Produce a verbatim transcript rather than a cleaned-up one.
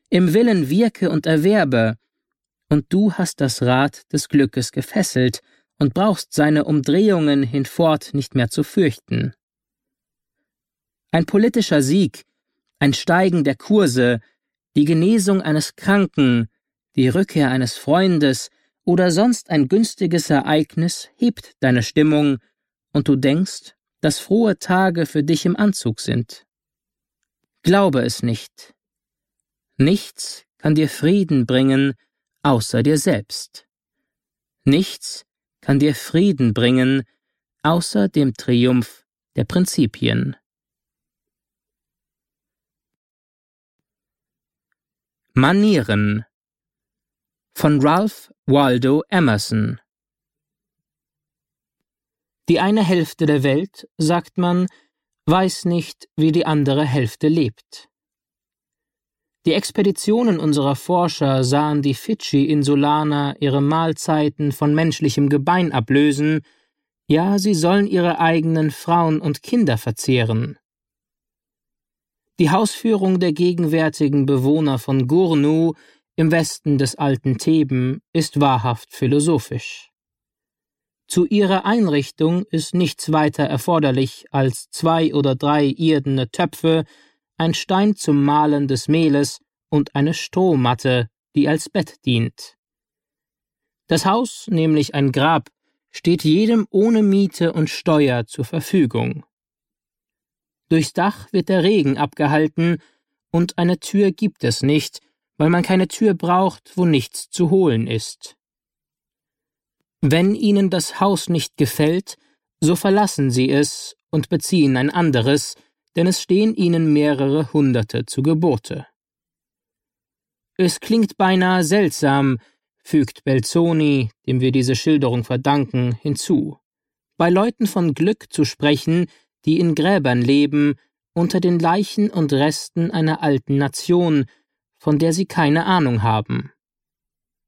im Willen wirke und erwerbe, und du hast das Rad des Glückes gefesselt und brauchst seine Umdrehungen hinfort nicht mehr zu fürchten. Ein politischer Sieg, ein Steigen der Kurse, die Genesung eines Kranken, die Rückkehr eines Freundes oder sonst ein günstiges Ereignis hebt deine Stimmung, und du denkst, dass frohe Tage für dich im Anzug sind. Glaube es nicht. Nichts kann dir Frieden bringen, außer dir selbst. Nichts kann dir Frieden bringen, außer dem Triumph der Prinzipien. Manieren von Ralph Waldo Emerson. Die eine Hälfte der Welt, sagt man, weiß nicht, wie die andere Hälfte lebt. Die Expeditionen unserer Forscher sahen die Fidschi-Insulaner ihre Mahlzeiten von menschlichem Gebein ablösen, ja, sie sollen ihre eigenen Frauen und Kinder verzehren. Die Hausführung der gegenwärtigen Bewohner von Gurnu im Westen des alten Theben ist wahrhaft philosophisch. Zu ihrer Einrichtung ist nichts weiter erforderlich als zwei oder drei irdene Töpfe, ein Stein zum Mahlen des Mehles und eine Strohmatte, die als Bett dient. Das Haus, nämlich ein Grab, steht jedem ohne Miete und Steuer zur Verfügung. Durchs Dach wird der Regen abgehalten, und eine Tür gibt es nicht, weil man keine Tür braucht, wo nichts zu holen ist. Wenn ihnen das Haus nicht gefällt, so verlassen sie es und beziehen ein anderes, denn es stehen ihnen mehrere Hunderte zu Gebote. Es klingt beinahe seltsam, fügt Belzoni, dem wir diese Schilderung verdanken, hinzu, bei Leuten von Glück zu sprechen, die in Gräbern leben, unter den Leichen und Resten einer alten Nation, von der sie keine Ahnung haben.